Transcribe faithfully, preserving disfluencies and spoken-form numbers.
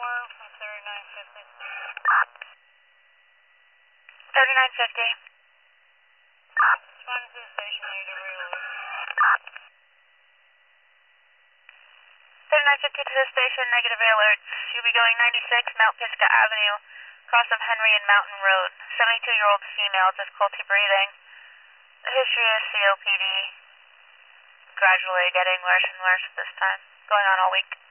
from thirty-nine fifty. thirty-nine fifty. Respond to the station, negative reload. thirty-nine fifty to the station, negative alert. You'll be going ninety-six Mount Pisgah Avenue, cross of Henry and Mountain Road. seventy-two-year-old female, difficulty breathing. The history is C O P D. Gradually getting worse and worse at this time. Going on all week.